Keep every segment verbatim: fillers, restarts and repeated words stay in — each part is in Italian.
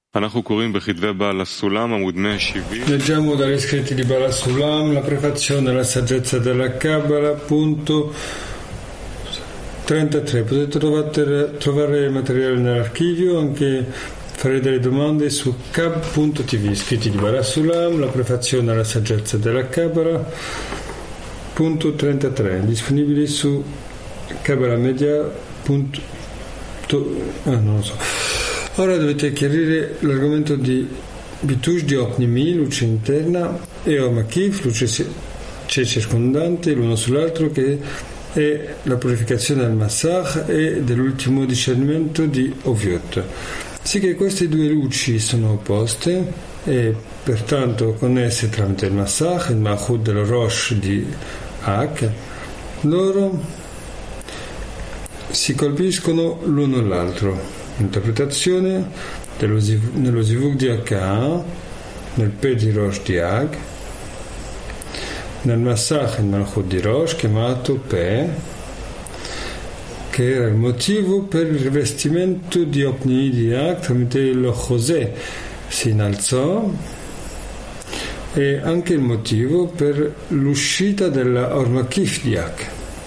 Leggiamo dagli scritti di Baal HaSulam la prefazione alla saggezza della Kabbalah, punto trentatré. Potete trovare, trovare il materiale nell'archivio, anche fare delle domande su kab punto tv. Scritti di Baal HaSulam, la prefazione alla saggezza della Kabbalah, punto trentatré, disponibili su Kabbalah Media. Punto, ah, non lo so. Ora dovete chiarire l'argomento di Bitush di Opnimi, luce interna, e Omakif, luce circondante, l'uno sull'altro, che è la purificazione del Massach e dell'ultimo discernimento di Oviot. Sì che queste due luci sono opposte e pertanto connesse tramite il Massach, il Mahud del Rosh di Ak, loro si colpiscono l'uno l'altro. Interpretazione dello, nello Zivug di Akka, nel Pe di Rosh di Ag, nel Massach il Malchut di Rosh chiamato Pe, che era il motivo per il rivestimento di Opni di Ag tramite lo José si innalzò, e anche il motivo per l'uscita della Ormakif di Ag,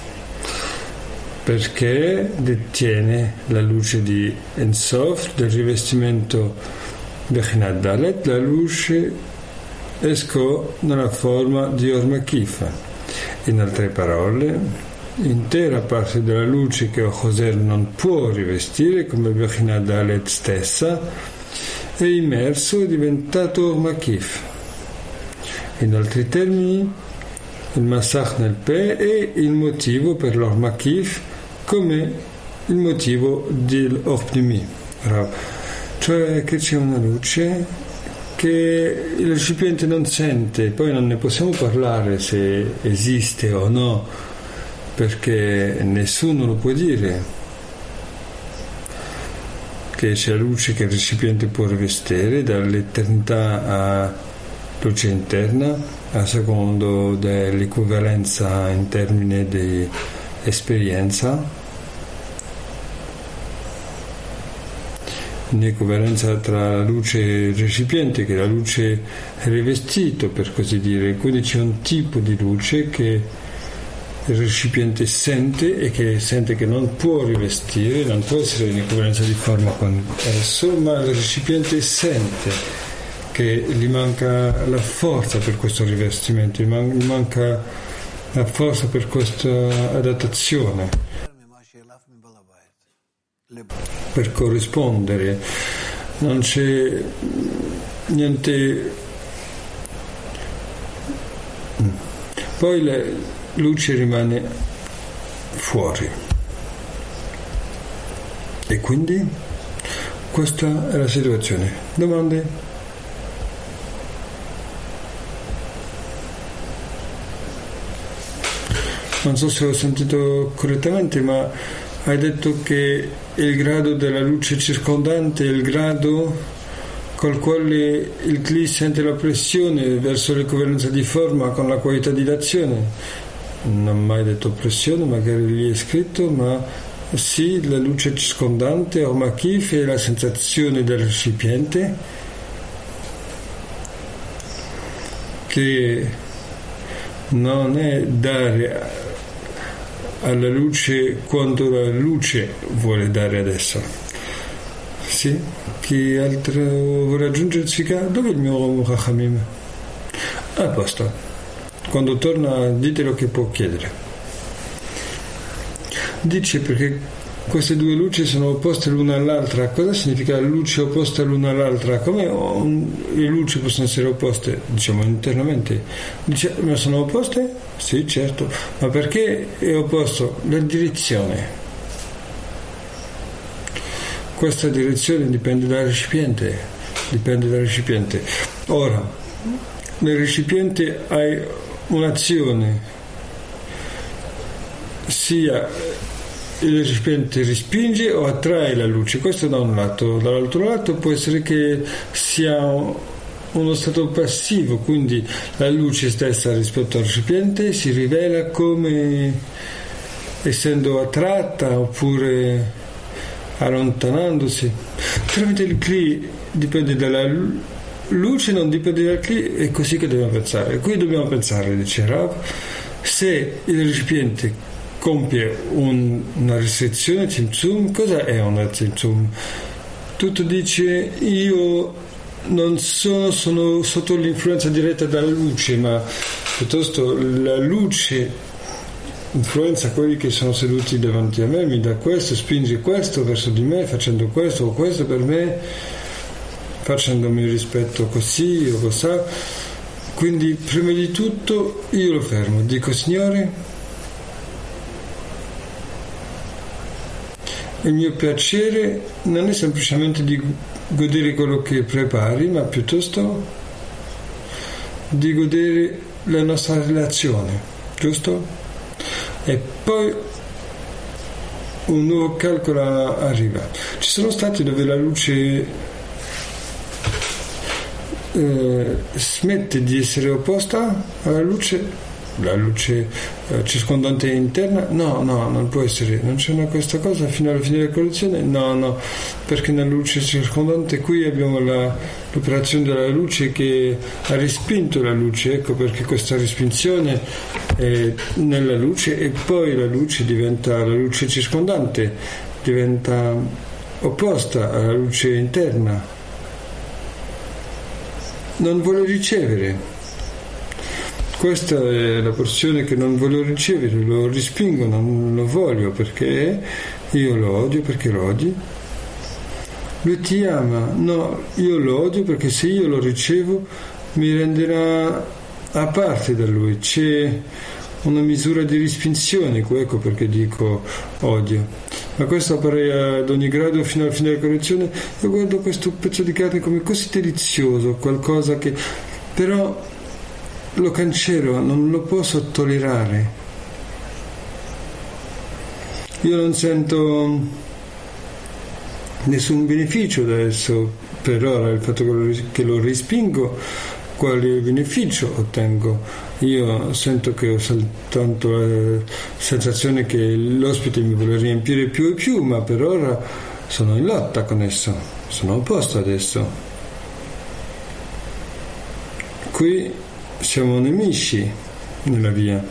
perché detiene la luce di Ensof del rivestimento Bechinat Dalet, la luce esco nella forma di Ormakif. In altre parole, intera parte della luce che Ochoser non può rivestire, come Bechinat Dalet stessa, è immerso e diventato Ormakif. In altri termini, il Massach nel Pe è il motivo per l'Ormakif, come il motivo dell'Opnimi, cioè che c'è una luce che il recipiente non sente. Poi non ne possiamo parlare se esiste o no, perché nessuno lo può dire che c'è luce che il recipiente può rivestire dall'eternità a luce interna, a secondo dell'equivalenza in termini di esperienza, un'equivalenza tra la luce e il recipiente, che è la luce rivestito, per così dire. Quindi c'è un tipo di luce che il recipiente sente e che sente che non può rivestire, non può essere in equivalenza di forma con esso, ma il recipiente sente che gli manca la forza per questo rivestimento, gli manca la forza per questa adattazione, per corrispondere. Non c'è niente. Poi la luce rimane fuori, e quindi questa è la situazione. Domande? Non so se ho sentito correttamente, ma hai detto che il grado della luce circondante è il grado col quale il Kli sente la pressione verso l'equivalenza di forma con la qualità di d'azione. Non ho mai detto pressione, magari lì è scritto, ma sì, la luce circondante, Ormakif, è la sensazione del recipiente che non è dare alla luce quanto la luce vuole dare adesso. Sì? Chi altro vuole aggiungersi? Dove è il mio Chachamim? A posto. Quando torna ditelo che può chiedere. Dice perché queste due luci sono opposte l'una all'altra. Cosa significa luce opposta l'una all'altra? Come le luci possono essere opposte? Diciamo internamente. Dice, ma sono opposte? Sì, certo. Ma perché è opposto? La direzione. Questa direzione dipende dal recipiente. Dipende dal recipiente. Ora, nel recipiente hai un'azione, sia il recipiente respinge o attrae la luce. Questo da un lato. Dall'altro lato può essere che sia uno stato passivo, quindi la luce stessa rispetto al recipiente si rivela come essendo attratta oppure allontanandosi. Tramite il Kli dipende dalla luce, non dipende dal Kli, è così che dobbiamo pensare. Qui dobbiamo pensare, dice Rav, se il recipiente compie un, una restrizione, Tzimtzum, cosa è una Tzimtzum? Tutto dice io non sono, sono sotto l'influenza diretta della luce, ma piuttosto la luce influenza quelli che sono seduti davanti a me, mi dà questo, spinge questo verso di me, facendo questo o questo per me, facendomi rispetto così o così. Quindi prima di tutto io lo fermo, dico Signore, il mio piacere non è semplicemente di godere quello che prepari, ma piuttosto di godere la nostra relazione, giusto? E poi un nuovo calcolo arriva. Ci sono stati dove la luce eh, smette di essere opposta alla luce, la luce eh, circondante interna. No, no, non può essere, non c'è una questa cosa fino alla fine della collezione. No, no, perché nella luce circondante qui abbiamo la, l'operazione della luce che ha respinto la luce, ecco perché questa respinzione è nella luce e poi la luce diventa, la luce circondante diventa opposta alla luce interna, non vuole ricevere. Questa è la porzione che non voglio ricevere, lo respingo, non lo voglio perché io lo odio, perché lo odi. Lui ti ama, no, io lo odio perché se io lo ricevo mi renderà a parte da lui, c'è una misura di respinzione, ecco perché dico odio. Ma questo appare ad ogni grado fino alla fine della correzione. Io guardo questo pezzo di carne come così delizioso, qualcosa che però lo cancello, non lo posso tollerare. Io non sento nessun beneficio adesso per ora, il fatto che lo respingo, quale beneficio ottengo? Io sento che ho soltanto la sensazione che l'ospite mi vuole riempire più e più, ma per ora sono in lotta con esso, sono opposto adesso. Qui siamo nemici nella via.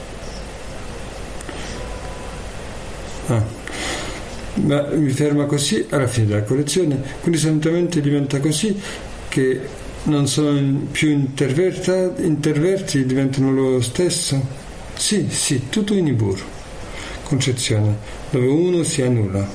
Ah. Ma mi ferma così alla fine della collezione, quindi solitamente diventa così che non sono più interverti, diventano lo stesso. Sì, sì, tutto in Ibur, concezione, dove uno si annulla.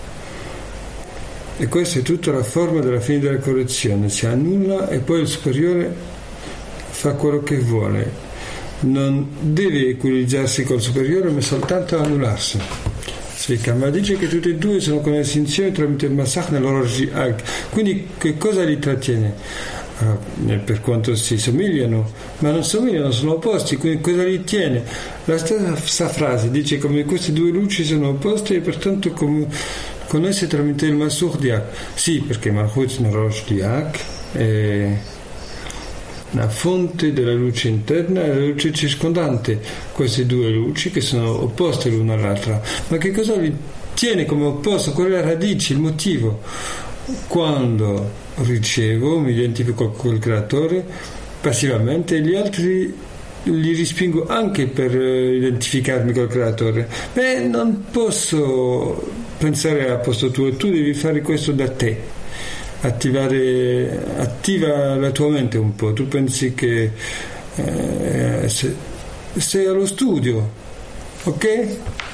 E questa è tutta la forma della fine della correzione, si annulla e poi il superiore fa quello che vuole, non deve equilibrarsi col superiore ma soltanto annullarsi. Ma dice che tutti e due sono connessi insieme tramite il Masach nell'oro Ag. Quindi che cosa li trattiene? Uh, per quanto si somigliano, ma non somigliano, sono opposti, quindi cosa li tiene? La stessa frase dice come queste due luci sono opposte e pertanto com- connesse tramite il Masach di Ag. Sì, perché Malchut nell'oro di Ag è la fonte della luce interna e la luce circondante, queste due luci che sono opposte l'una all'altra. Ma che cosa li tiene come opposto? Qual è la radice, il motivo? Quando ricevo, mi identifico col creatore passivamente e gli altri li respingo anche per identificarmi col creatore. Beh, non posso pensare a posto tuo, tu devi fare questo da te. Attivare, attiva la tua mente un po', tu pensi che eh, se, sei allo studio, ok?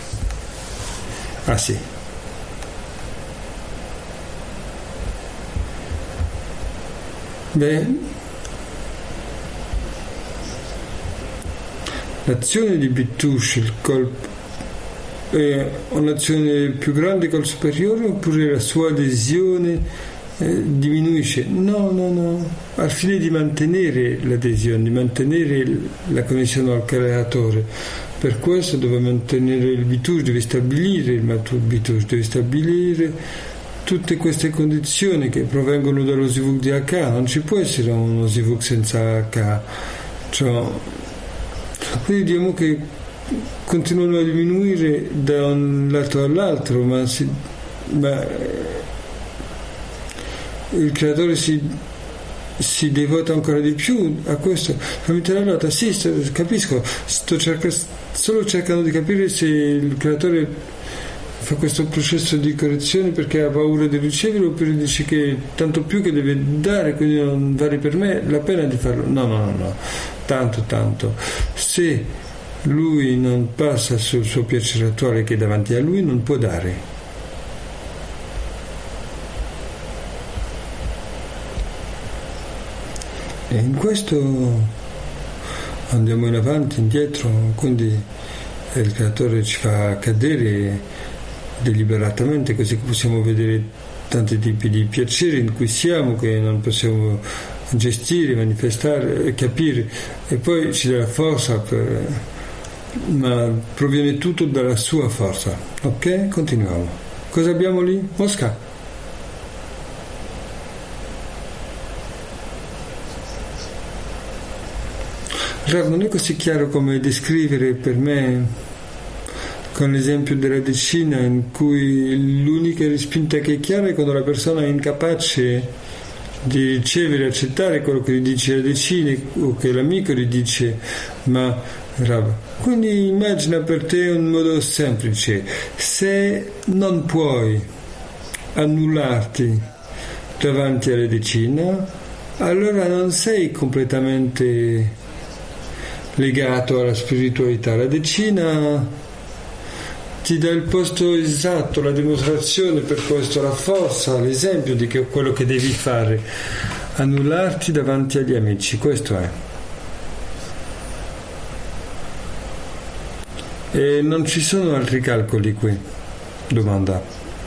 Ah sì. Beh, l'azione di Bitush, il colpo, è un'azione più grande col superiore oppure la sua adesione Eh, diminuisce? No, no, no, al fine di mantenere l'adesione, di mantenere la connessione al creatore. Per questo deve mantenere il Bitush, deve stabilire il Bitush, deve stabilire tutte queste condizioni che provengono dallo Zivug di H. Non ci può essere uno Zivug senza H, cioè, quindi diciamo che continuano a diminuire da un lato all'altro, ma si ma il creatore si, si devota ancora di più a questo. Allora, sì, sto, capisco, sto cerca, solo cercando di capire se il creatore fa questo processo di correzione perché ha paura di ricevere, oppure dice che tanto più che deve dare, quindi non vale per me la pena di farlo. No, no, no, no, tanto, tanto. Se lui non passa sul suo piacere attuale che è davanti a lui, non può dare. E in questo andiamo in avanti, indietro, quindi il creatore ci fa cadere deliberatamente, così che possiamo vedere tanti tipi di piaceri in cui siamo, che non possiamo gestire, manifestare, capire, e poi ci dà la forza, per, ma proviene tutto dalla sua forza. Ok? Continuiamo. Cosa abbiamo lì? Mosca. Rav, non è così chiaro come descrivere per me con l'esempio della decina, in cui l'unica respinta che è chiara è quando la persona è incapace di ricevere e accettare quello che gli dice la decina o che l'amico gli dice. Ma Rav, quindi immagina per te un modo semplice: se non puoi annullarti davanti alla decina, allora non sei completamente legato alla spiritualità. La decina ti dà il posto esatto, la dimostrazione per questo, la forza, l'esempio di che quello che devi fare, annullarti davanti agli amici. Questo è. E non ci sono altri calcoli qui? Domanda.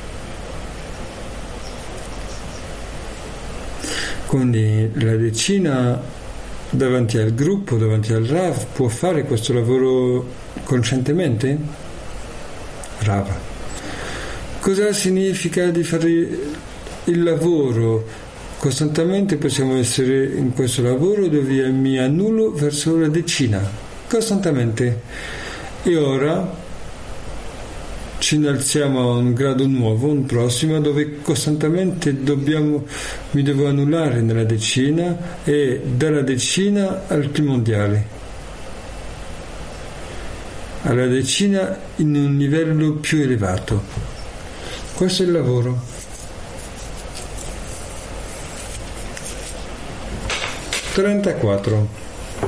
Quindi la decina davanti al gruppo, davanti al Rav, può fare questo lavoro coscientemente? Rav. Cosa significa di fare il lavoro? Costantemente possiamo essere in questo lavoro dove mi annullo verso la decina, costantemente. E ora ci innalziamo a un grado nuovo, un prossimo, dove costantemente dobbiamo, mi devo annullare nella decina, e dalla decina al mondiale, alla decina in un livello più elevato. Questo è il lavoro. trentaquattro.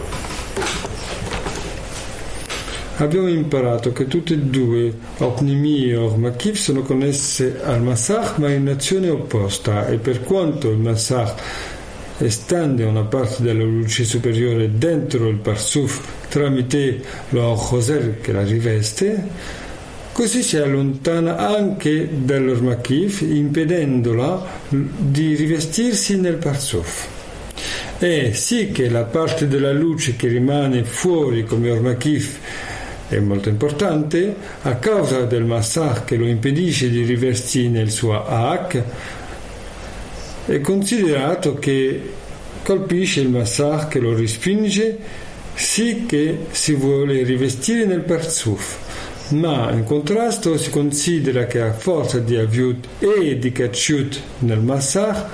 Abbiamo imparato che tutte e due, Opnimi e Ormakif, sono connesse al Masach, ma in azione opposta, e per quanto il Masach estende una parte della luce superiore dentro il Parsuf tramite lo Choser che la riveste, così si allontana anche dall'Ormakif, impedendola di rivestirsi nel Parsuf. E sì che la parte della luce che rimane fuori come Ormakif è molto importante, a causa del Masach che lo impedisce di rivestirsi nel suo Aak, è considerato che colpisce il Masach che lo respinge, sì che si vuole rivestire nel Parsuf, ma in contrasto si considera che a forza di Aviut e di Kachut nel Masach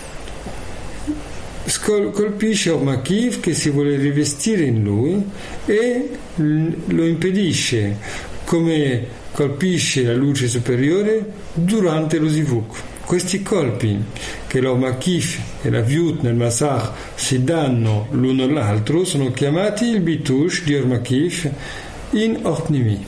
colpisce Ormakif che si vuole rivestire in lui e lo impedisce, come colpisce la luce superiore durante lo Zivuk. Questi colpi che l'Ormakif e la Viut nel Masach si danno l'uno all'altro sono chiamati il Bitush di Ormakif in Opnimi.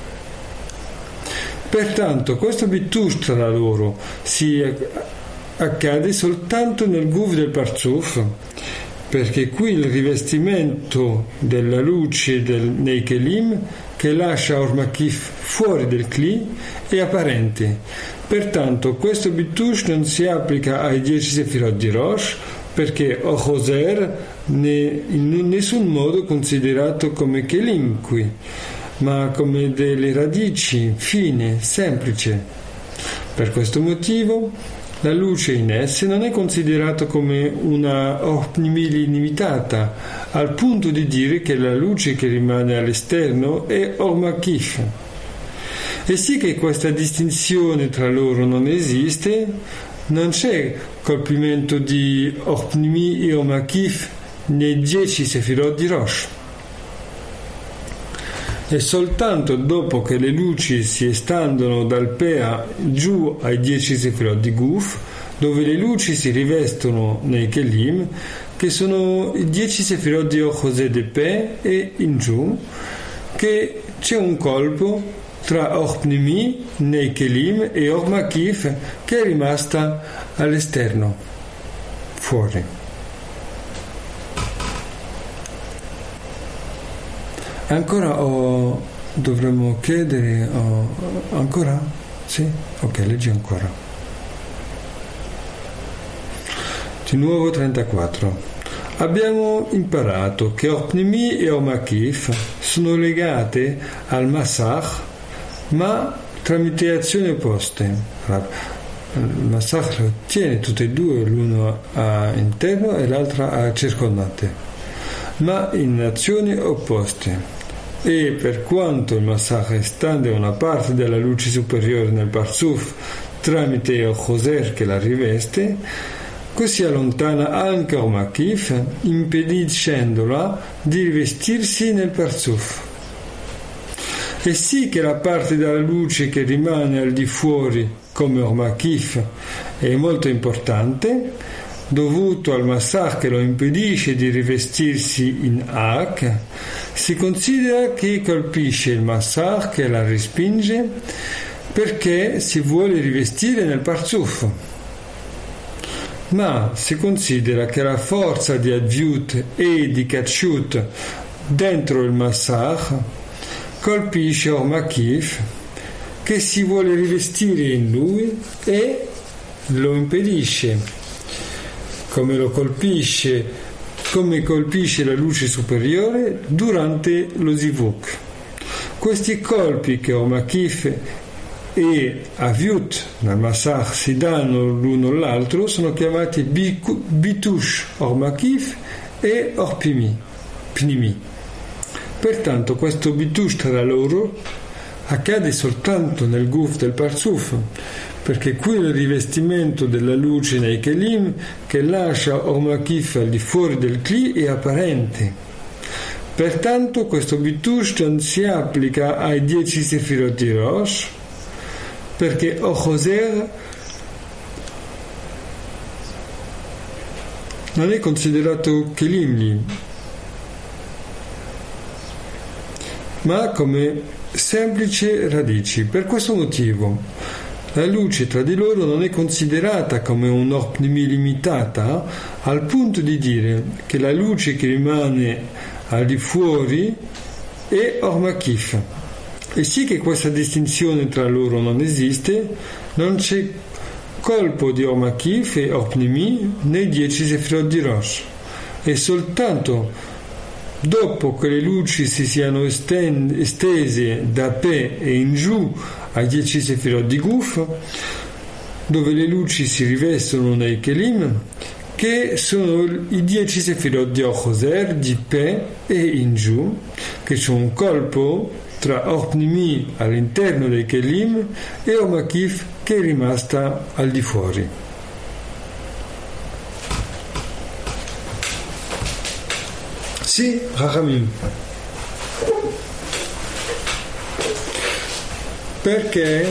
Pertanto questo Bitush tra loro si accade soltanto nel Guf del Parzuf, perché qui il rivestimento della luce del, nei Kelim che lascia Ormakif fuori del Kli è apparente. Pertanto questo Bitush non si applica ai dieci Sefirot di Rosh, perché Ochoser in nessun modo considerato come Kelim qui, ma come delle radici fine, semplice. Per questo motivo la luce in esse non è considerata come una Opnimi limitata, al punto di dire che la luce che rimane all'esterno è Ormakif. E sì che questa distinzione tra loro non esiste, non c'è colpimento di Orpnimi e Omakif nei dieci Sefirot di Rosh. E soltanto dopo che le luci si estendono dal Pea giù ai dieci Sefirot di Guf, dove le luci si rivestono nei Kelim, che sono i dieci Sefirot di Ochosè de Pe, e in giù, che c'è un colpo tra Orpnimi nei Kelim e Ormakif che è rimasta all'esterno, fuori. Ancora oh, dovremmo chiedere, oh, ancora? Sì? Ok, leggi ancora. Di nuovo trentaquattro. Abbiamo imparato che Orpnimi e Omakif sono legate al Masach, ma tramite azioni opposte. Il Masach lo tiene tutte e due, l'uno a interno e l'altra a circondante, ma in azioni opposte. E per quanto il Masach estende una parte della luce superiore nel Parzuf tramite il Choser che la riveste, così allontana anche Omakif, impediscendola di rivestirsi nel Parzuf. E sì che la parte della luce che rimane al di fuori, come Omakif, è molto importante, dovuto al Masach che lo impedisce di rivestirsi in Ak, si considera che colpisce il Masach che la respinge perché si vuole rivestire nel Parzuf. Ma si considera che la forza di Adviut e di Katshut dentro il Masach colpisce Omakif che si vuole rivestire in lui e lo impedisce, come lo colpisce come colpisce la luce superiore durante lo Zivuk. Questi colpi che Omakif e Aviut nel Masach si danno l'uno all'altro sono chiamati Bitush Omakif e Orpnimi. Pertanto questo Bitush tra loro accade soltanto nel Guf del Parzuf, perché qui il rivestimento della luce nei Kelim che lascia Omakif al di fuori del Kli è apparente. Pertanto questo Bitush non si applica ai dieci Sefirot di Rosh, perché Ochoser non è considerato Kelim lì, ma come semplici radici. Per questo motivo la luce tra di loro non è considerata come un'Orpnimi limitata, al punto di dire che la luce che rimane al di fuori è Omakif. E sì che questa distinzione tra loro non esiste, non c'è colpo di Omakif e Orpnimi nei dieci Sefirot di Rosh. E soltanto dopo che le luci si siano estese da Pe e in giù ai dieci Sefirot di Guf, dove le luci si rivestono nei Kelim, che sono i dieci Sefirot di Ochoser, di Pe e in giù, che c'è un colpo tra Orpnimi all'interno dei Kelim e Omakif che è rimasta al di fuori. Sì, Rachamim. Perché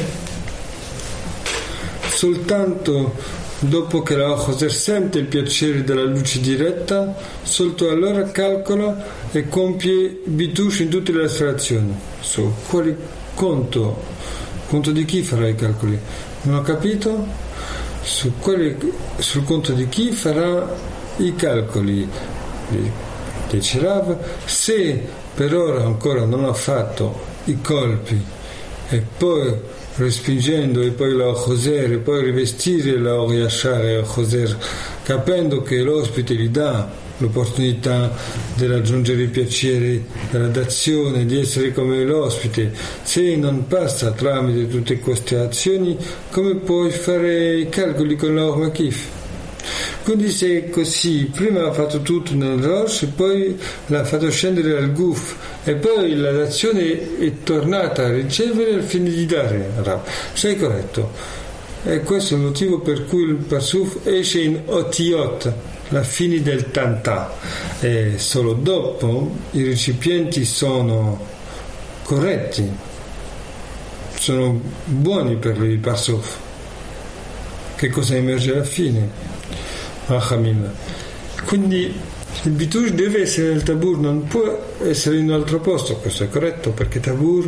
soltanto dopo che la Choser sente il piacere della luce diretta, soltanto allora calcola e compie Bitush in tutte le astrazioni. Su quali conto? Conto di chi farà i calcoli? Non ho capito? Su quali, sul conto di chi farà i calcoli? Dice Rav, se per ora ancora non ha fatto i colpi e poi respingendo e poi la Choser e poi rivestire la Oriashar e la Choser, capendo che l'ospite gli dà l'opportunità di raggiungere i piaceri della dazione, di essere come l'ospite, se non passa tramite tutte queste azioni, come puoi fare i calcoli con la Omakif? Quindi se così, prima ha fatto tutto nel Rosh, poi l'ha fatto scendere al Guf e poi la l'azione è tornata a ricevere al fine di dare Rav. Sei corretto. E questo è il motivo per cui il Parsuf esce in Otiot, la fine del Tantà, e solo dopo i recipienti sono corretti, sono buoni per il Parsuf. Che cosa emerge alla fine? Achamim. Quindi il Bitush deve essere nel Tabur, non può essere in un altro posto. Questo è corretto, perché Tabur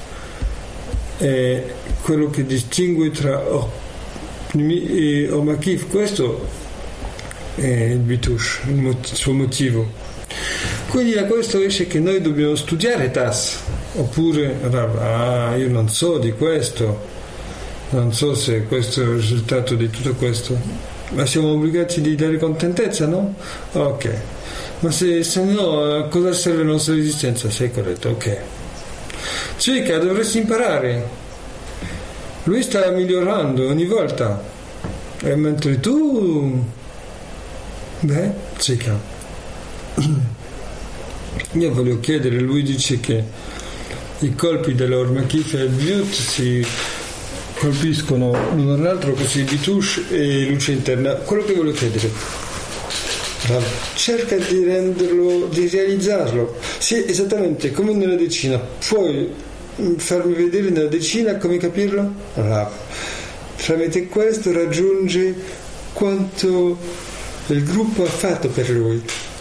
è quello che distingue tra Pnimi e Omakif. Questo è il Bitush, il, mot- il suo motivo. Quindi da questo esce che noi dobbiamo studiare Tas, oppure ah, io non so di questo, non so se questo è il risultato di tutto questo, ma siamo obbligati di dare contentezza, no? Ok, ma se, se no a cosa serve la nostra esistenza? Sei corretto, ok. Cicca, dovresti imparare, lui sta migliorando ogni volta, e mentre tu beh, Cicca, io voglio chiedere, lui dice che i colpi dell'Ormakif e il Biut si colpiscono l'uno all'altro, così Bitush e luce interna. Quello che voglio chiedere, cerca di renderlo, di realizzarlo. Sì, esattamente come nella decina. Puoi farmi vedere nella decina come capirlo? Rav. Tramite questo raggiunge quanto il gruppo ha fatto per lui.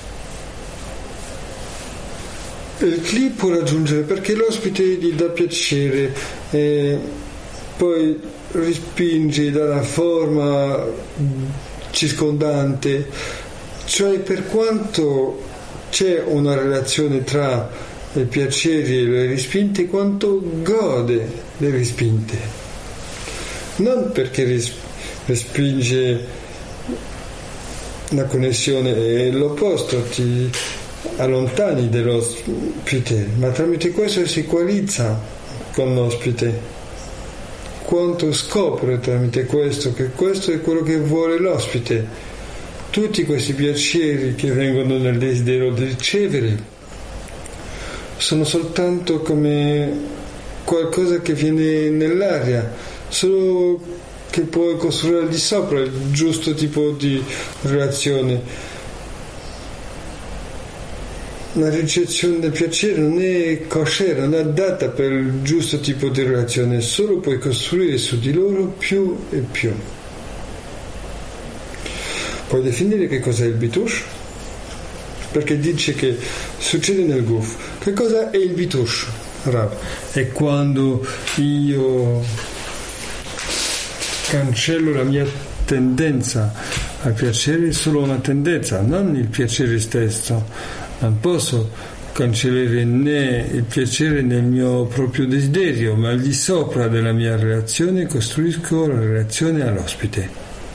Il Kli può raggiungere perché l'ospite gli dà piacere e poi respinge dalla forma circondante, cioè per quanto c'è una relazione tra i piaceri e le respinte, quanto gode le respinte, non perché ris- respinge la connessione, è l'opposto, ti allontani dall'ospite, ma tramite questo si equalizza con l'ospite. Quanto scopre tramite questo che questo è quello che vuole l'ospite. Tutti questi piaceri che vengono nel desiderio di ricevere sono soltanto come qualcosa che viene nell'aria, solo che puoi costruire al di sopra il giusto tipo di relazione. La ricezione del piacere non è kosher, non è adatta per il giusto tipo di relazione, solo puoi costruire su di loro più e più. Puoi definire che cos'è il Bitush? Perché dice che succede nel Guf. Che cosa è il Bitush, Rav? È quando io cancello la mia tendenza al piacere, solo una tendenza, non il piacere stesso. Non posso cancellare né il piacere nel mio proprio desiderio, ma al di sopra della mia relazione costruisco la relazione all'ospite.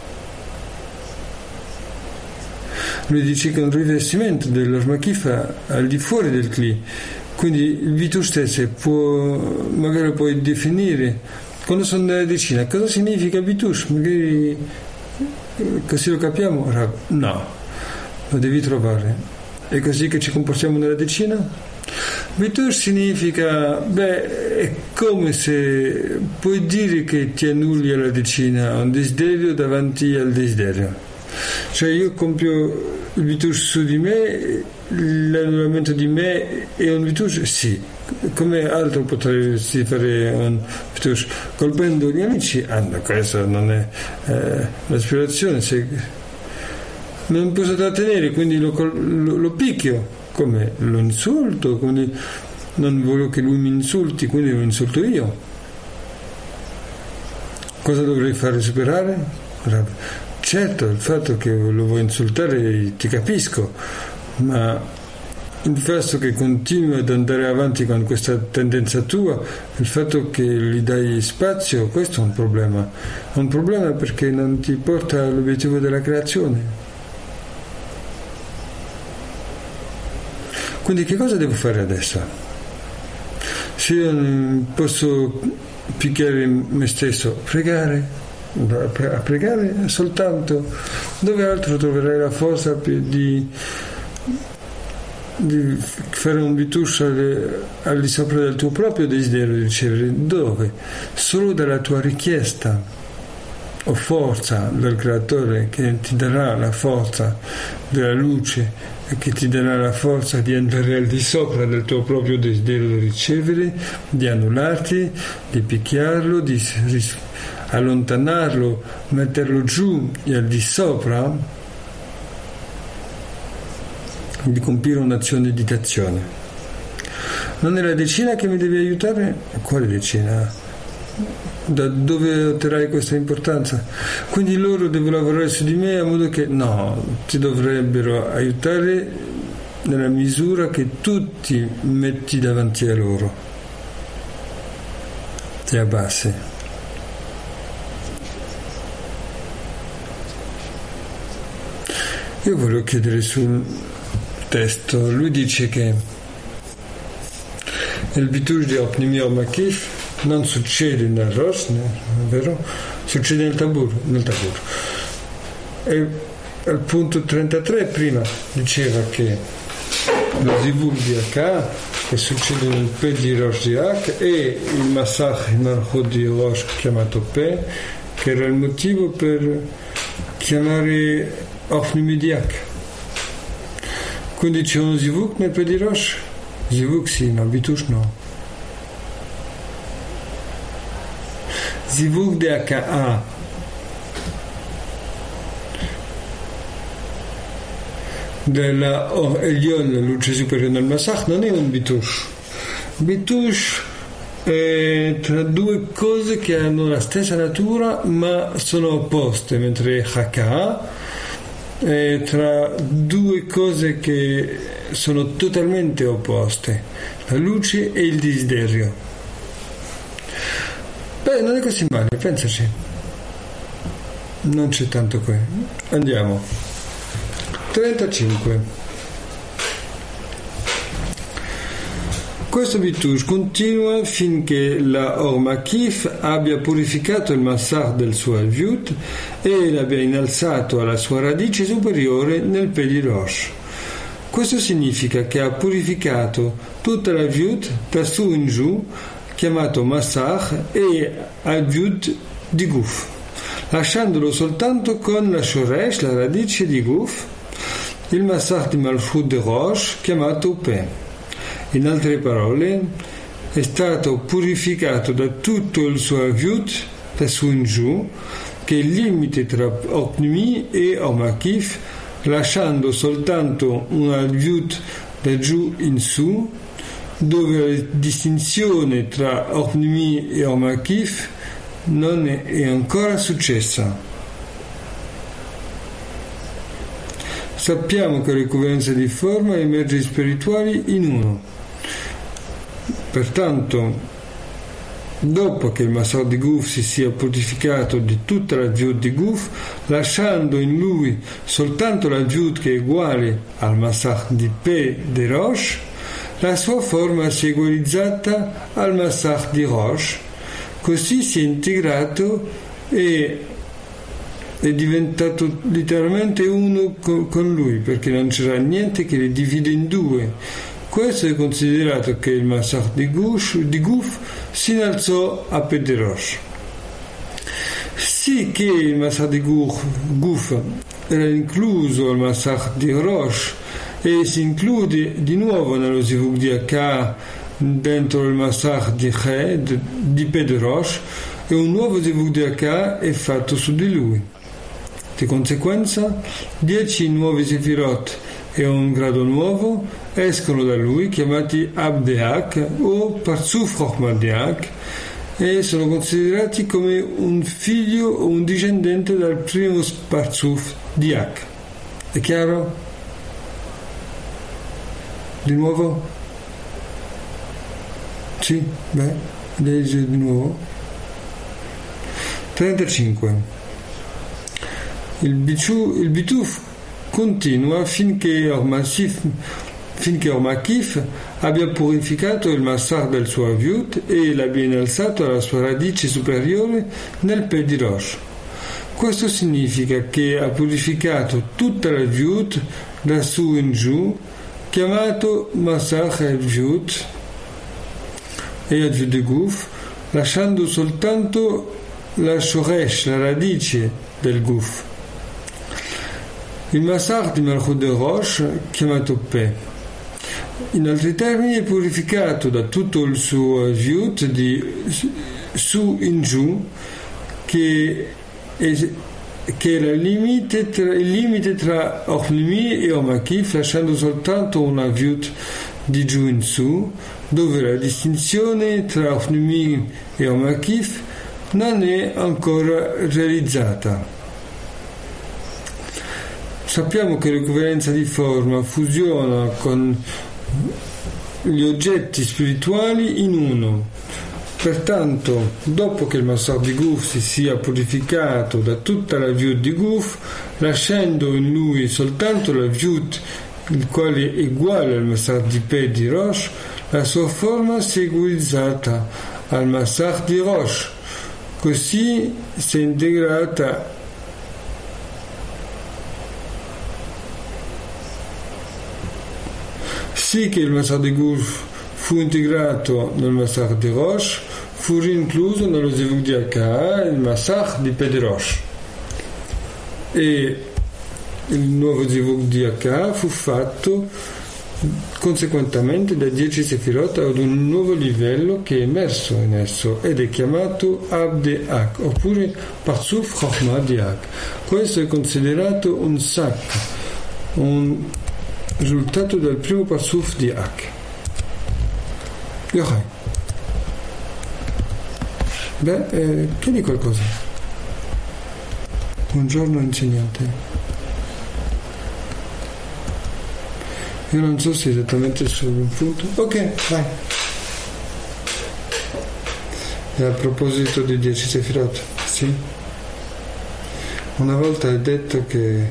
Lui dice che è un rivestimento dell'Ormakif al di fuori del Kli, quindi il Bitush stesso può, magari puoi definire, quando sono nella decina, cosa significa Bitush? Magari così lo capiamo? No, lo devi trovare. È così che ci comportiamo nella decina? Bitush significa, beh, è come se puoi dire che ti annulli alla decina un desiderio davanti al desiderio. Cioè io compio il Bitush su di me, l'annullamento di me è un Bitush? Sì. Come altro potresti fare un Bitush? Colpendo gli amici? Ah, no, questa non è eh, l'aspirazione, se non posso trattenere, quindi lo, lo, lo picchio, come lo insulto, quindi non voglio che lui mi insulti, quindi lo insulto io. Cosa dovrei fare? Superare? Certo, il fatto che lo vuoi insultare ti capisco, ma il fatto che continui ad andare avanti con questa tendenza tua, il fatto che gli dai spazio, questo è un problema. È un problema perché non ti porta all'obiettivo della creazione. Quindi che cosa devo fare adesso? Se io non posso picchiare me stesso, pregare, a pregare soltanto. Dove altro troverai la forza di, di fare un bitush al, al di sopra del tuo proprio desiderio di ricevere? Dove? Solo dalla tua richiesta o forza del creatore, che ti darà la forza della luce e che ti darà la forza di andare al di sopra del tuo proprio desiderio di ricevere, di annullarti, di picchiarlo, di ris- allontanarlo, metterlo giù e al di sopra, di compiere un'azione di d'azione. Non è la decina che mi devi aiutare? Quale decina? Da dove otterrai questa importanza? Quindi loro devono lavorare su di me a modo che no, ti dovrebbero aiutare nella misura che tu ti metti davanti a loro, ti abbassi. Io volevo chiedere sul testo, lui dice che il bitush di Opnimi o Makif non succede nel Rosh, vero? Succede nel Tabur, nel Tabur. E al punto trentatré prima diceva che lo Zivug di Akka, che succede nel Pe di Rosh di Ak, e il Masach in Malchut di Rosh chiamato Pe, che era il motivo per chiamare Opnimi di Ak. Quindi c'è uno Zivug nel Pe di Rosh? Zivug sì, ma Bitush no. Zivug de Akka della Elion, la luce superiore del Masach, non è un Bitush. Bitush è tra due cose che hanno la stessa natura ma sono opposte, mentre Akka è tra due cose che sono totalmente opposte, la luce e il desiderio. Beh, non è così male, pensaci. Non c'è tanto qui. Andiamo. trentacinque. Questo bitush continua finché la Or Makif abbia purificato il Masach del suo Alviut e l'abbia innalzato alla sua radice superiore nel Pe di Rosh. Questo significa che ha purificato tutta l'Alviut da su in giù, chiamato Masach, e Alviut di Guf, lasciandolo soltanto con la Shoresh, la radice di Guf, il Masach di Malchut de Rosh, chiamato Pe. In altre parole, è stato purificato da tutto il suo Alviut, da su in giù, che è il limite tra Opnimi e Or Makif, lasciando soltanto un Alviut da giù in su, dove la distinzione tra Opnimi e Or Makif non è ancora successa. Sappiamo che l'equivalenza di forma emerge i spirituali in uno. Pertanto, dopo che il Masach di Guf si sia purificato di tutta la Viut di Guf, lasciando in lui soltanto la Viut che è uguale al Masach di Pe de Rosh, la sua forma si è egualizzata al Masach di Rosh, così si è integrato e è diventato letteralmente uno con lui, perché non c'era niente che li divide in due. Questo è considerato che il Masach di, Gush, di Guf si innalzò a Pe de Rosh. Sì che il Masach di Guf, Guf era incluso al Masach di Rosh e si include di nuovo nello Zivug di Akka dentro il Masach di Che, di Pe de Rosh, e un nuovo Zivug di Akka è fatto su di lui. Di conseguenza, dieci nuovi Sefirot e un grado nuovo escono da lui, chiamati Abdeak o Parzuf Chochmadiak, e sono considerati come un figlio o un discendente dal primo Parzuf di Ak. È chiaro? Di nuovo? Sì? Beh, legge di nuovo. trentacinque. Il, bichu, il bituf continua finché Or Makif, finché Or Makif abbia purificato il Masach del suo Aviut e l'abbia innalzato alla sua radice superiore nel Pe di Rosh. Questo significa che ha purificato tutta la Vyut da su in giù, chiamato Masach el-Vyut e il Vyut de Guf, lasciando soltanto la Shoresh, la radice del Guf. Il Masach di Malchut de Rosh, chiamato Pe. In altri termini è purificato da tutto il suo Vyut di su in giù, che è, che è il limite tra, il limite tra Ochnimi e Omakif, lasciando soltanto una Vyut di giù in su, dove la distinzione tra Ochnimi e Omakif non è ancora realizzata. Sappiamo che l'equivalenza di forma fusiona con gli oggetti spirituali in uno. Pertanto, dopo che il Masach di Guf si sia purificato da tutta la Vyut di Guf, lasciando in lui soltanto la Vyut, il quale è uguale al Masach di Pe di Rosh, la sua forma si è equalizzata al Masach di Rosh. Così si è integrata sì che il Masach di Guf fu integrato nel Masach di Rosh, fu rincluso nello Zivug di Akah, il Masach di Pe di Rosh. E il nuovo Zivug di Akah fu fatto conseguentemente da dieci Sefirot ad un nuovo livello che è emerso in esso ed è chiamato Abde Ak, oppure Parzuf Chochmah di Ak. Questo è considerato un Sak, un risultato del primo Parzuf di Ak. Yochai. Beh, eh, chiedi qualcosa. Buongiorno insegnante. Io non so se esattamente sul punto. Ok, vai. E a proposito di dieci Sefirot, sì. Una volta è detto che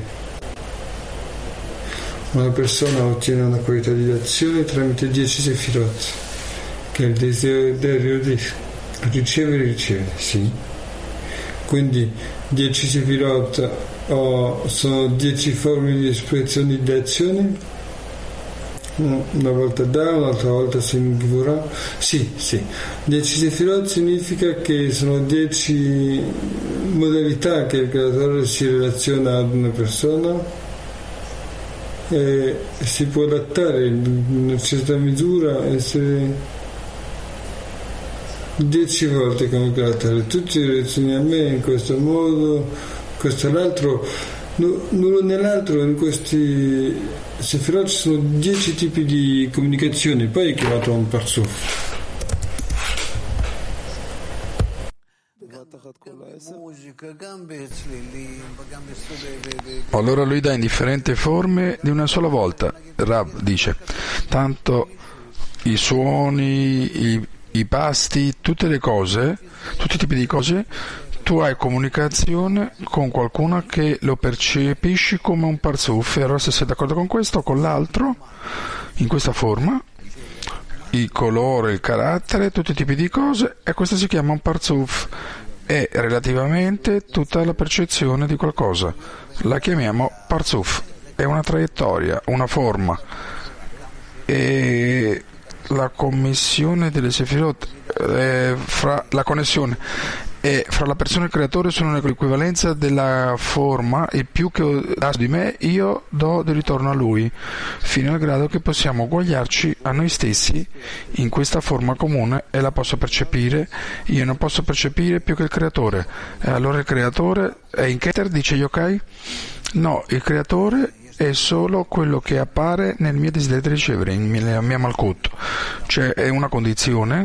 una persona ottiene una qualità di azione tramite dieci Sefirot, che è il desiderio di ricevere e ricevere, sì. Quindi dieci Sefirot oh, sono dieci forme di espressione di azione. Una volta da, un'altra volta Singvura. Sì, sì. dieci Sefirot significa che sono dieci modalità che il creatore si relaziona ad una persona e si può adattare in una certa misura, essere dieci volte come creatore. Tutti relazioni a me in questo modo, questo e l'altro. L'uno nell'altro, in questi Sefirot ci sono dieci tipi di comunicazione, poi è chiamato un Parzuf. Allora lui dà in differenti forme di una sola volta. Rav dice, tanto i suoni, i, i pasti, tutte le cose, tutti i tipi di cose, tu hai comunicazione con qualcuno che lo percepisci come un parzuf, e allora se sei d'accordo con questo o con l'altro, in questa forma, il colore, il carattere, tutti i tipi di cose, e questo si chiama un parzuf, è relativamente tutta la percezione di qualcosa, la chiamiamo parzuf, è una traiettoria, una forma, e la commissione delle Sefirot, eh, fra la connessione e fra la persona e il creatore sono l'equivalenza della forma, il più che dà di me io do di ritorno a lui, fino al grado che possiamo uguagliarci a noi stessi in questa forma comune, e la posso percepire. Io non posso percepire più che il creatore, e allora il creatore è in Keter, dice Yokai? No, il creatore è solo quello che appare nel mio desiderio di ricevere, nella mia Malkut, cioè è una condizione.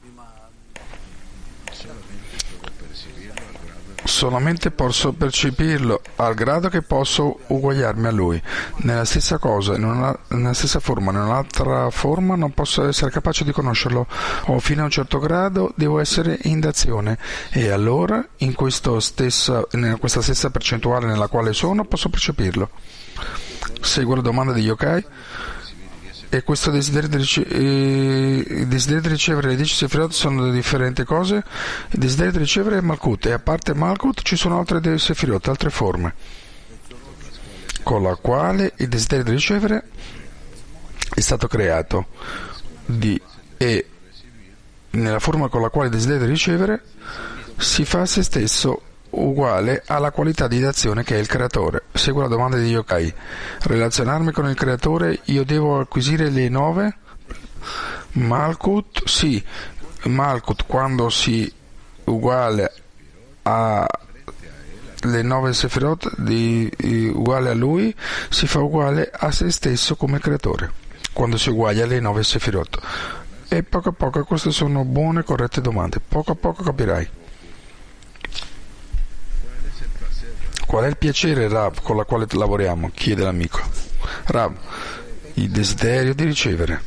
Solamente posso percepirlo al grado che posso uguagliarmi a lui. Nella stessa cosa, in una, nella stessa forma, in un'altra forma non posso essere capace di conoscerlo, o fino a un certo grado devo essere in d'azione, e allora in, questo stessa, in questa stessa percentuale nella quale sono posso percepirlo. Seguo la domanda di Yokai. e questo desiderio di, rice- eh, il desiderio di ricevere le dieci Sefirot sono differenti cose. Il desiderio di ricevere è Malkut, e a parte Malkut ci sono altre Sefirot, altre forme, con la quale il desiderio di ricevere è stato creato, di, e nella forma con la quale il desiderio di ricevere si fa a se stesso uguale alla qualità di azione che è il creatore. Segue la domanda di Yokai: relazionarmi con il creatore, io devo acquisire le nove Malkut? Sì, Malkut quando si uguale a le nove Sefirot di, uguale a lui, si fa uguale a se stesso come creatore quando si uguaglia alle nove Sefirot. E poco a poco, queste sono buone e corrette domande, poco a poco capirai. Qual è il piacere, Rav, con la quale lavoriamo? Chiede l'amico. Rav, il desiderio di ricevere.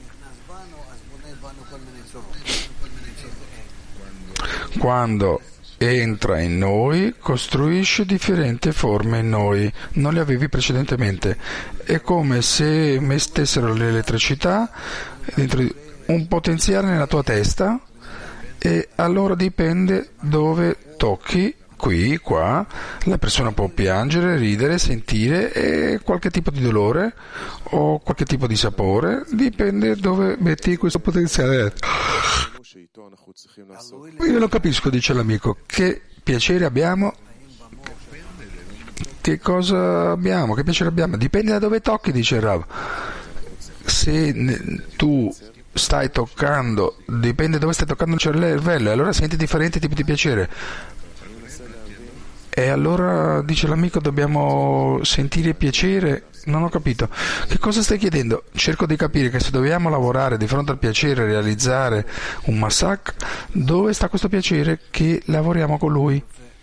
Quando entra in noi, costruisce differenti forme in noi, non le avevi precedentemente. È come se mettessero l'elettricità dentro un potenziale nella tua testa, e allora dipende dove tocchi. Qui, qua, la persona può piangere, ridere, sentire e qualche tipo di dolore o qualche tipo di sapore, dipende dove metti questo potenziale. Io lo capisco, dice l'amico, che piacere abbiamo, che cosa abbiamo, che piacere abbiamo, dipende da dove tocchi, dice Rav. Se tu stai toccando, dipende dove stai toccando il cervello, allora senti differenti tipi di piacere. E allora, dice l'amico, dobbiamo sentire piacere? Non ho capito. Che cosa stai chiedendo? Cerco di capire che se dobbiamo lavorare di fronte al piacere, realizzare un massacro, dove sta questo piacere che lavoriamo con lui?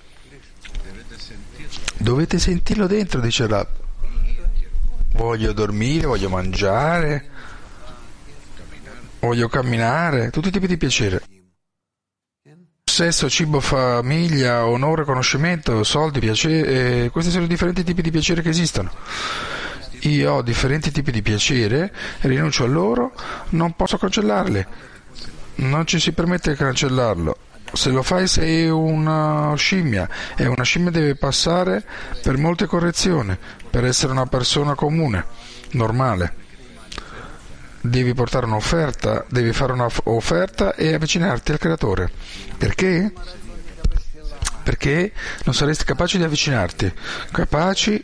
Dovete sentirlo dentro, dice Rab. Voglio dormire, voglio mangiare, voglio camminare, tutti i tipi di piacere. Sesso, cibo, famiglia, onore, conoscimento, soldi, piacere, eh, questi sono i differenti tipi di piacere che esistono. Io ho differenti tipi di piacere, rinuncio a loro, non posso cancellarli, non ci si permette di cancellarlo. Se lo fai sei una scimmia, e una scimmia deve passare per molte correzioni per essere una persona comune, normale. Devi portare un'offerta, devi fare un'offerta e avvicinarti al creatore. Perché? Perché non saresti capace di avvicinarti, capaci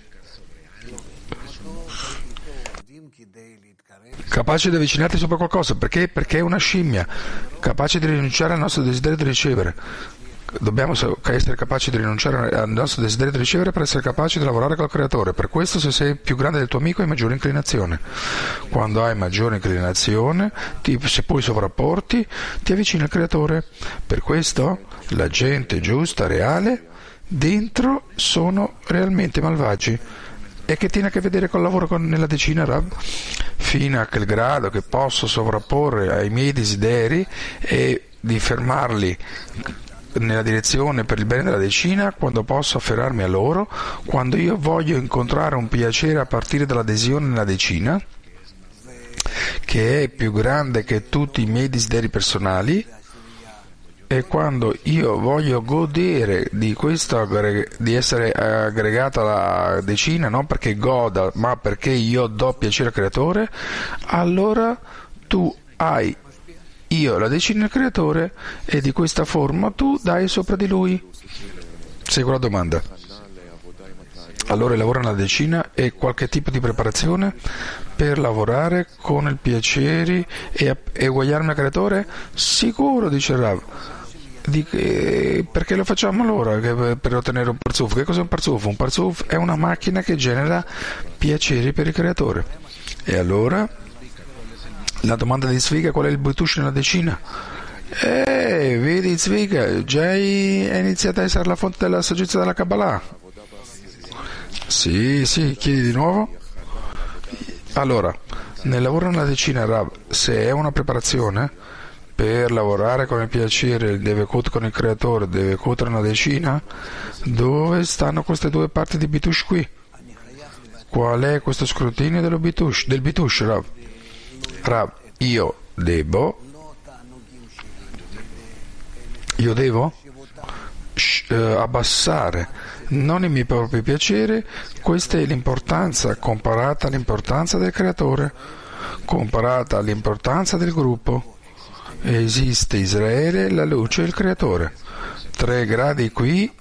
capace di avvicinarti sopra qualcosa. Perché? Perché è una scimmia, capace di rinunciare al nostro desiderio di ricevere. Dobbiamo essere capaci di rinunciare al nostro desiderio di ricevere per essere capaci di lavorare col creatore. Per questo, se sei più grande del tuo amico, hai maggiore inclinazione. Quando hai maggiore inclinazione, ti, se puoi sovrapporti, ti avvicini al creatore. Per questo la gente giusta, reale, dentro sono realmente malvagi. E che tiene a che vedere col lavoro con, nella decina, Rab? Fino a quel grado che posso sovrapporre ai miei desideri e di fermarli nella direzione per il bene della decina, quando posso afferrarmi a loro, quando io voglio incontrare un piacere a partire dall'adesione nella decina, che è più grande che tutti i miei desideri personali, e quando io voglio godere di questo, di essere aggregato alla decina, non perché goda, ma perché io do piacere al creatore, allora tu hai io la decina al creatore, e di questa forma tu dai sopra di lui. Segue la domanda. Allora lavora nella decina e qualche tipo di preparazione per lavorare con i piaceri e, e uguagliarmi al creatore? Sicuro, dice Rav. Di, eh, perché lo facciamo allora che, per ottenere un parzuf? Che cos'è un parzuf? Un parzuf è una macchina che genera piaceri per il creatore. E allora la domanda di Zviga: qual è il bitush nella decina? Eh, vedi Zviga, già è iniziata a essere la fonte della saggezza della Kabbalah. Sì, sì, chiedi di nuovo? Allora, nel lavoro nella decina, Rav, se è una preparazione per lavorare con il piacere, deve kut con il creatore, deve kut una decina, dove stanno queste due parti di bitush qui? Qual è questo scrutinio dello bitush, del bitush, Rav? Rav, io devo, io devo sh, uh, abbassare non i miei propri piaceri. Questa è l'importanza comparata all'importanza del creatore, comparata all'importanza del gruppo. Esiste Israele, la luce e il creatore. Tre gradi qui,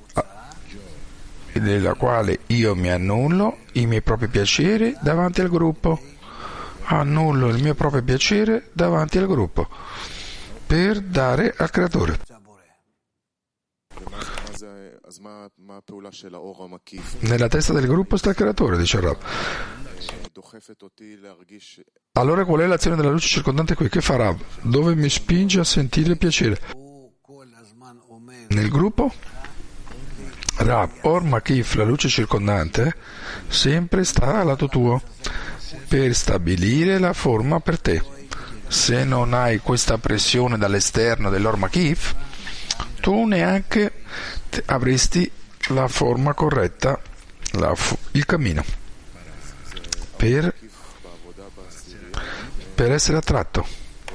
nella quale io mi annullo i miei propri piaceri davanti al gruppo. Annullo il mio proprio piacere davanti al gruppo per dare al creatore. Nella testa del gruppo sta il creatore, dice Rav. Allora qual è l'azione della luce circondante qui? Che fa Rav? Dove mi spinge a sentire piacere? Nel gruppo? Rav, Or Makif, la luce circondante, sempre sta al lato tuo per stabilire la forma per te. Se non hai questa pressione dall'esterno dell'Or Makif, tu neanche avresti la forma corretta, la, il cammino per, per essere attratto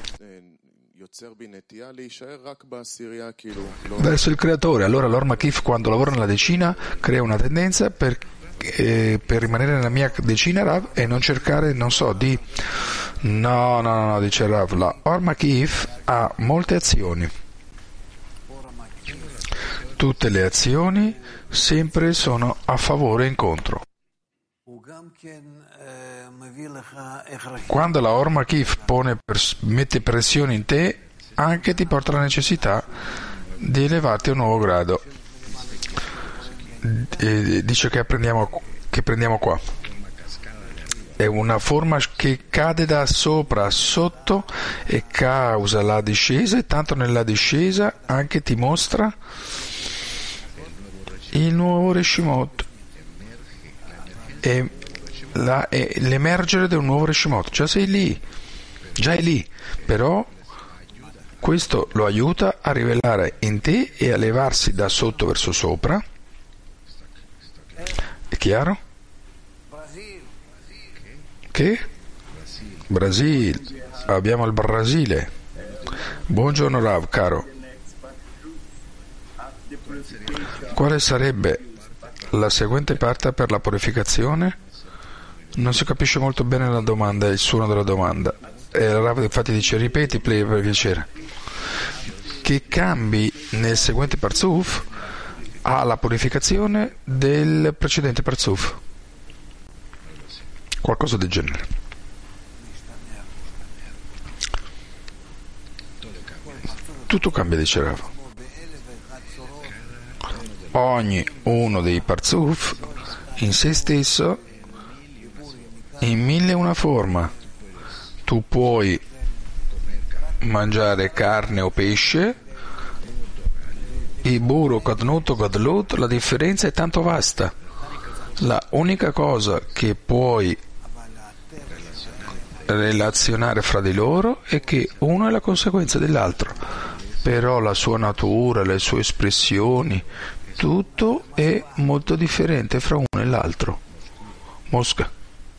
verso il creatore. Allora l'Or Makif, quando lavora nella decina, crea una tendenza per, eh, per rimanere nella mia decina, Rav, e non cercare, non so, di no, no, no, dice Rav, la Or Makif ha molte azioni. Tutte le azioni sempre sono a favore e incontro. Quando la Or Makif pone, mette pressione in te, anche ti porta la necessità di elevarti a un nuovo grado. E dice che prendiamo, che prendiamo qua. È una forma che cade da sopra a sotto e causa la discesa, e tanto nella discesa anche ti mostra il nuovo Reshimot e, la, e l'emergere di un nuovo Reshimot. Già sei lì, già è lì, però questo lo aiuta a rivelare in te e a levarsi da sotto verso sopra. È chiaro? Che? Brasile, abbiamo il Brasile. Buongiorno Rav, caro. Quale sarebbe la seguente parte per la purificazione? Non si capisce molto bene la domanda, il suono della domanda. E il Rav infatti dice ripeti play per piacere. Che cambi nel seguente parzuf alla purificazione del precedente parzuf. Qualcosa del genere. Tutto cambia, dice Rav. Ogni uno dei parzuf in se stesso in mille una forma. Tu puoi mangiare carne o pesce, i buru, kadnut o gadlut, la differenza è tanto vasta. La unica cosa che puoi relazionare fra di loro è che uno è la conseguenza dell'altro, però la sua natura, le sue espressioni, tutto è molto differente fra uno e l'altro. Mosca.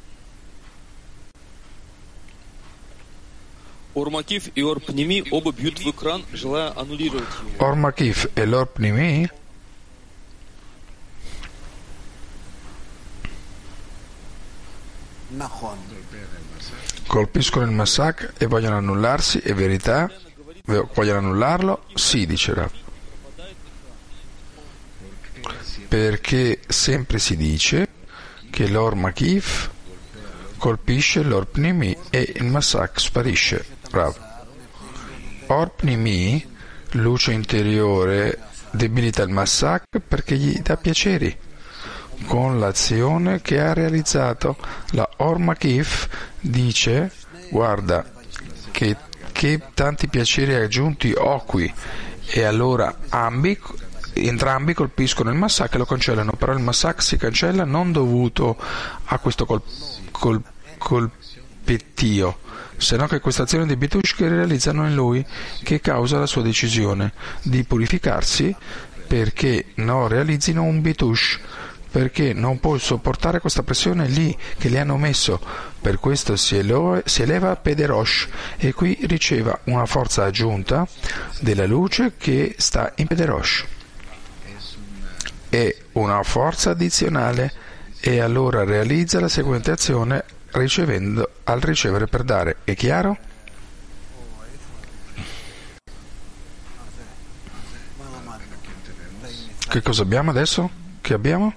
Or Makif и Or Pnimi оба бьют в экран, желая аннулировать его. Or Makif e l'Or Pnimi colpiscono il Masak e vogliono annullarsi. È verità? Vogliono annullarlo? Sì, dice Rav. Perché sempre si dice che l'Or Makif colpisce l'Or Pnimi e il Masak sparisce. Rav. Or Pnimi, luce interiore, debilita il Masak perché gli dà piaceri con l'azione che ha realizzato. La Or Makif dice guarda che, che tanti piaceri aggiunti ho qui, e allora ambi, entrambi colpiscono il Masak e lo cancellano, però il Masak si cancella non dovuto a questo col, col, colpettio, se no che questa azione di Bitush che realizzano in lui, che causa la sua decisione di purificarsi perché non realizzino un Bitush, perché non può sopportare questa pressione lì che le hanno messo. Per questo si, elo- si eleva Pederosh e qui riceve una forza aggiunta della luce che sta in Pederosh. È una forza addizionale e allora realizza la seguente azione ricevendo al ricevere per dare. È chiaro? Che cosa abbiamo adesso? Che abbiamo?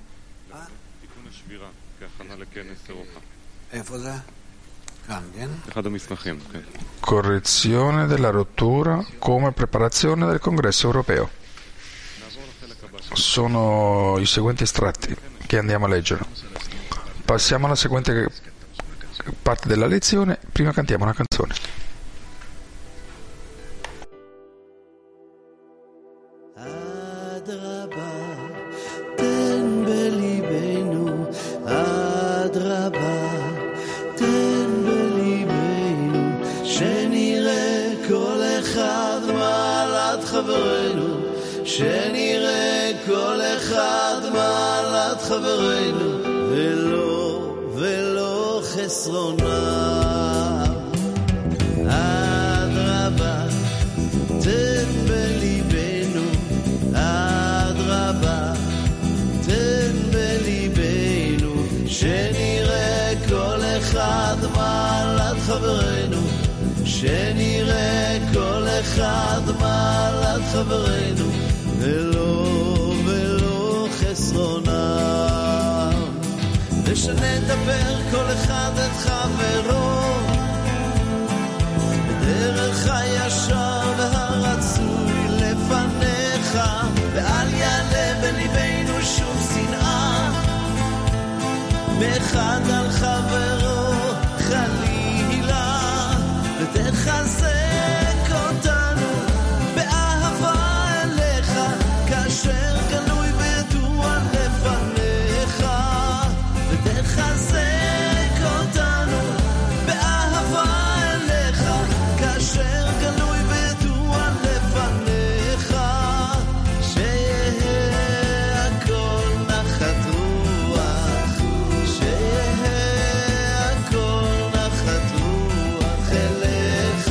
Correzione della rottura come preparazione del congresso europeo. Sono i seguenti estratti che andiamo a leggere. Passiamo alla seguente parte della lezione. Prima cantiamo una canzone. שנראה כל אחד מעלת חברינו ולא ולא חסרונה. אדרבה תן בליבנו, אדרבה תן בליבנו, שנראה כל אחד מעלת חברינו, שנראה כל אחד מעלת חברינו ולא ולא חסרונה. ושנדבר כל אחד את חברו בדרך הישר והרצוי לפניך, ואל יעלה בליבנו שום שנאה מאחד על חברו חלילה, ותחזק אותנו באהבה אליך כאשר גלוי וידוע לפניך, ותחזק אותנו באהבה אליך כאשר גלוי וידוע לפניך, שיהיה הכל נחת רוח, שיהיה הכל נחת רוח אליך.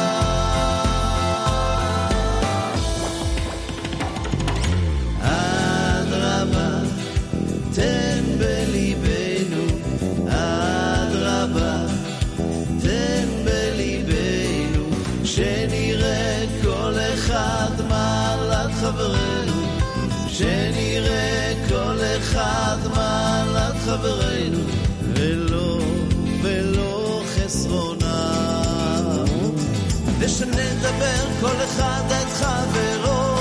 אדרבה תן בליבנו, אדרבה תן בליבנו, שנראה כל אחד מעלת חברינו, שנראה כל אחד מעלת חברינו ולא ולא חסרונה. ושנדבר כל אחד את חברו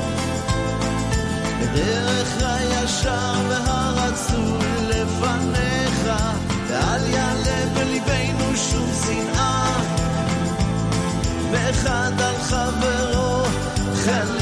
בדרך הישר והרצוי לפניך, ואל יעלה בליבנו שום שנאה באחד על חברו חלילה,